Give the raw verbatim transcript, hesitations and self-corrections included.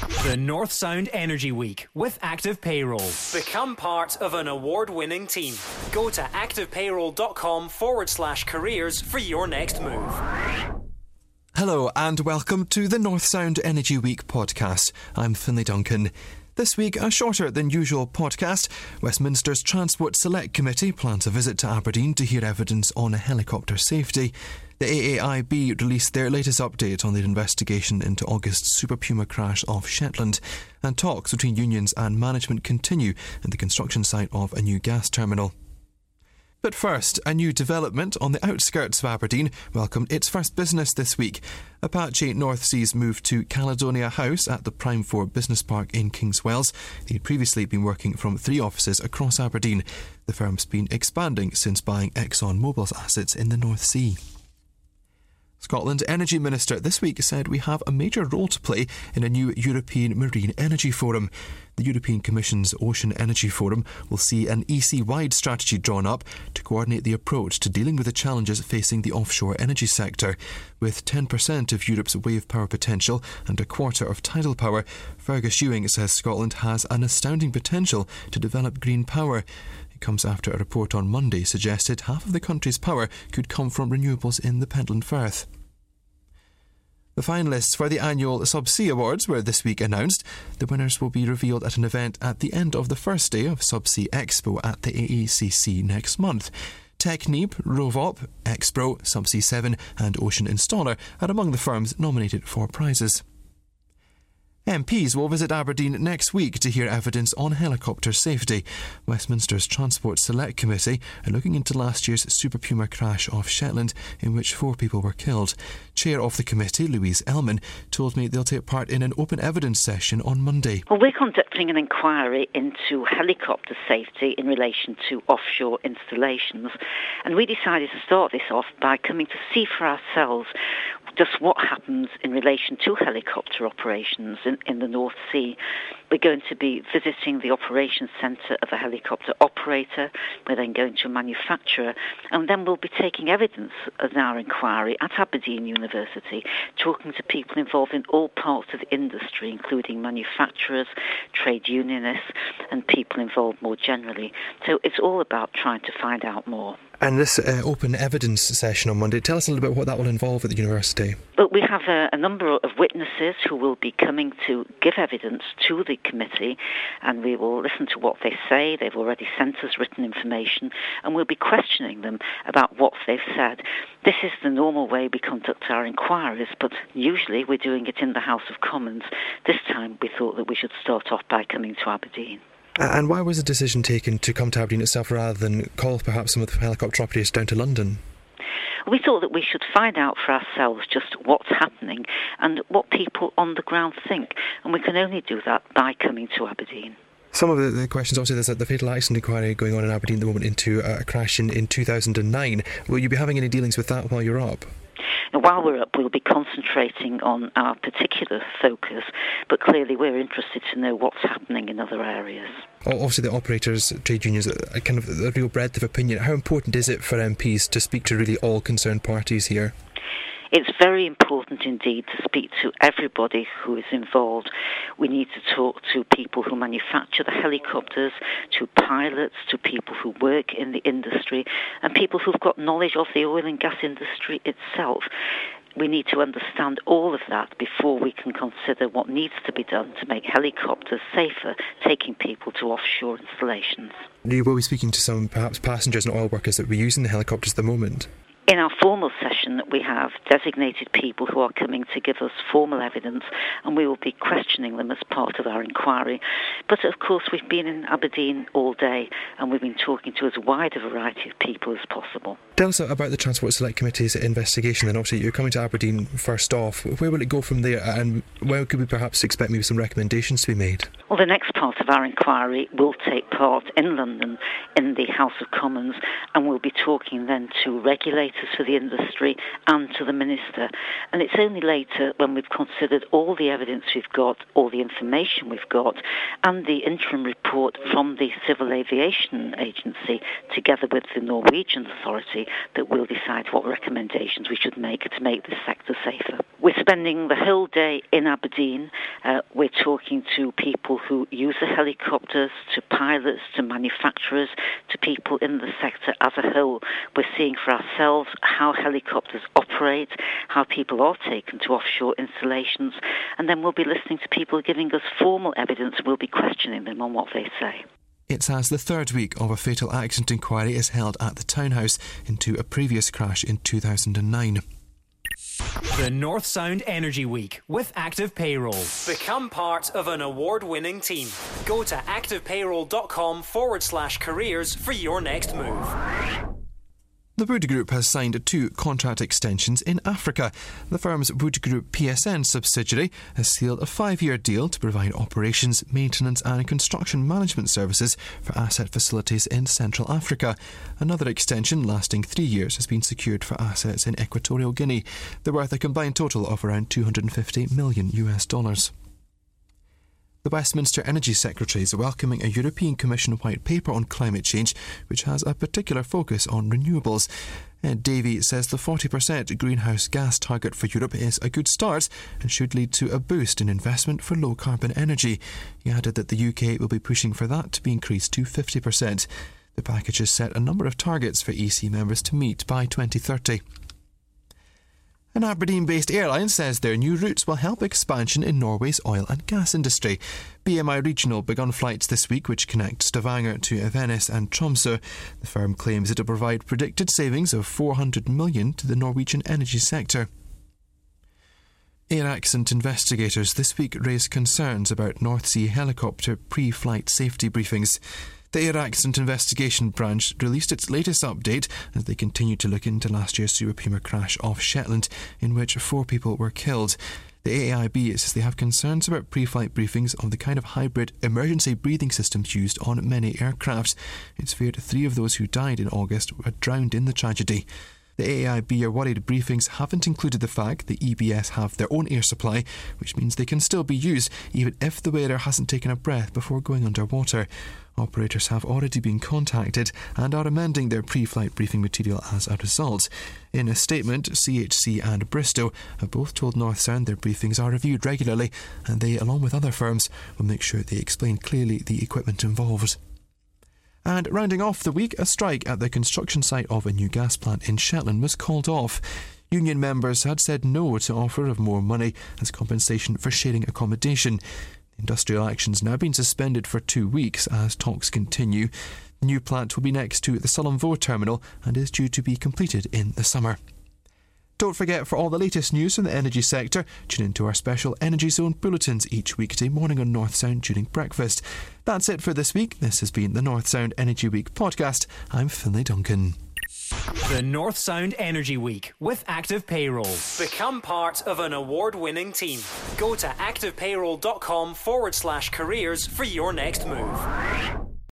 The North Sound Energy Week with Active Payroll. Become part of an award-winning team. Go to activepayroll.com forward slash careers for your next move. Hello and welcome to the North Sound Energy Week podcast. I'm Finlay Duncan. This week, a shorter than usual podcast. Westminster's Transport Select Committee plans a visit to Aberdeen to hear evidence on helicopter safety. The A A I B released their latest update on their investigation into August's Super Puma crash off Shetland, and talks between unions and management continue at the construction site of a new gas terminal. But first, a new development on the outskirts of Aberdeen welcomed its first business this week. Apache North Sea's move to Caledonia House at the Prime four Business Park in Kingswells. They'd previously been working from three offices across Aberdeen. The firm's been expanding since buying ExxonMobil's assets in the North Sea. Scotland's Energy Minister this week said we have a major role to play in a new European Marine Energy Forum. The European Commission's Ocean Energy Forum will see an E C-wide strategy drawn up to coordinate the approach to dealing with the challenges facing the offshore energy sector. With ten percent of Europe's wave power potential and a quarter of tidal power, Fergus Ewing says Scotland has an astounding potential to develop green power. It comes after a report on Monday suggested half of the country's power could come from renewables in the Pentland Firth. The finalists for the annual Subsea Awards were this week announced. The winners will be revealed at an event at the end of the first day of Subsea Expo at the A E C C next month. Technip, Rovop, Expro, Subsea seven and Ocean Installer are among the firms nominated for prizes. M Ps will visit Aberdeen next week to hear evidence on helicopter safety. Westminster's Transport Select Committee are looking into last year's Super Puma crash off Shetland, in which four people were killed. Chair of the committee, Louise Ellman, told me they'll take part in an open evidence session on Monday. Well, we're conducting an inquiry into helicopter safety in relation to offshore installations, and we decided to start this off by coming to see for ourselves just what happens in relation to helicopter operations in, in the North Sea. We're going to be visiting the operations centre of a helicopter operator. We're then going to a manufacturer, and then we'll be taking evidence of our inquiry at Aberdeen University, talking to people involved in all parts of the industry, including manufacturers, trade unionists, and people involved more generally. So it's all about trying to find out more. And this uh, open evidence session on Monday, tell us a little bit what that will involve at the university. Well, we have a, a number of witnesses who will be coming to give evidence to the committee, and we will listen to what they say. They've already sent us written information, and we'll be questioning them about what they've said. This is the normal way we conduct our inquiries, but usually we're doing it in the House of Commons. This time we thought that we should start off by coming to Aberdeen. And why was the decision taken to come to Aberdeen itself rather than call perhaps some of the helicopter operators down to London? We thought that we should find out for ourselves just what's happening and what people on the ground think, and we can only do that by coming to Aberdeen. Some of the, the questions, obviously there's the fatal accident inquiry going on in Aberdeen at the moment into a crash in, in two thousand nine. Will you be having any dealings with that while you're up? And while we're up, we'll be concentrating on our particular focus, but clearly we're interested to know what's happening in other areas. Obviously the operators, trade unions, are kind of a real breadth of opinion. How important is it for M Ps to speak to really all concerned parties here? It's very important indeed to speak to everybody who is involved. We need to talk to people who manufacture the helicopters, to pilots, to people who work in the industry, and people who've got knowledge of the oil and gas industry itself. We need to understand all of that before we can consider what needs to be done to make helicopters safer, taking people to offshore installations. You will be speaking to some perhaps passengers and oil workers that will be using the helicopters at the moment. In our formal session, we have designated people who are coming to give us formal evidence, and we will be questioning them as part of our inquiry. But of course, we've been in Aberdeen all day, and we've been talking to as wide a variety of people as possible. Tell us about the Transport Select Committee's investigation then. Obviously, you're coming to Aberdeen first off. Where will it go from there, and where could we perhaps expect maybe some recommendations to be made? Well, the next part of our inquiry will take part in London in the House of Commons, and we'll be talking then to regulators for the industry and to the Minister. And it's only later, when we've considered all the evidence we've got, all the information we've got, and the interim report from the Civil Aviation Agency, together with the Norwegian Authority, that we'll decide what recommendations we should make to make this sector safer. We're spending the whole day in Aberdeen. Uh, we're talking to people who use the helicopters, to pilots, to manufacturers, to people in the sector as a whole. We're seeing for ourselves how helicopters operate, how people are taken to offshore installations, and then we'll be listening to people giving us formal evidence. We'll be questioning them on what they say. It's as the third week of a fatal accident inquiry is held at the Townhouse into a previous crash in two thousand nine. The North Sound Energy Week with Active Payroll. Become part of an award-winning team. Go to activepayroll.com forward slash careers for your next move. The Wood Group has signed two contract extensions in Africa. The firm's Wood Group P S N subsidiary has sealed a five-year deal to provide operations, maintenance and construction management services for asset facilities in Central Africa. Another extension lasting three years has been secured for assets in Equatorial Guinea. They're worth a combined total of around two hundred fifty million US dollars. The Westminster Energy Secretary is welcoming a European Commission white paper on climate change, which has a particular focus on renewables. Ed Davey says the forty percent greenhouse gas target for Europe is a good start and should lead to a boost in investment for low-carbon energy. He added that the U K will be pushing for that to be increased to fifty percent. The package has set a number of targets for E C members to meet by twenty thirty. An Aberdeen-based airline says their new routes will help expansion in Norway's oil and gas industry. B M I Regional begun flights this week which connect Stavanger to Evenes and Tromsø. The firm claims it will provide predicted savings of four hundred million dollars to the Norwegian energy sector. Air accident investigators this week raised concerns about North Sea helicopter pre-flight safety briefings. The Air Accident Investigation Branch released its latest update as they continue to look into last year's Super Puma crash off Shetland, in which four people were killed. The A I B says they have concerns about pre-flight briefings of the kind of hybrid emergency breathing systems used on many aircraft. It's feared three of those who died in August were drowned in the tragedy. The A I B are worried briefings haven't included the fact the E B S have their own air supply, which means they can still be used even if the wearer hasn't taken a breath before going underwater. Operators have already been contacted and are amending their pre-flight briefing material as a result. In a statement, C H C and Bristow have both told North Sound their briefings are reviewed regularly and they, along with other firms, will make sure they explain clearly the equipment involved. And rounding off the week, a strike at the construction site of a new gas plant in Shetland was called off. Union members had said no to offer of more money as compensation for sharing accommodation. Industrial action's now been suspended for two weeks as talks continue. The new plant will be next to the Sullom Voe terminal and is due to be completed in the summer. Don't forget, for all the latest news from the energy sector, tune into our special Energy Zone bulletins each weekday morning on North Sound during breakfast. That's it for this week. This has been the North Sound Energy Week podcast. I'm Finlay Duncan. The North Sound Energy Week with Active Payroll. Become part of an award-winning team. Go to activepayroll.com forward slash careers for your next move.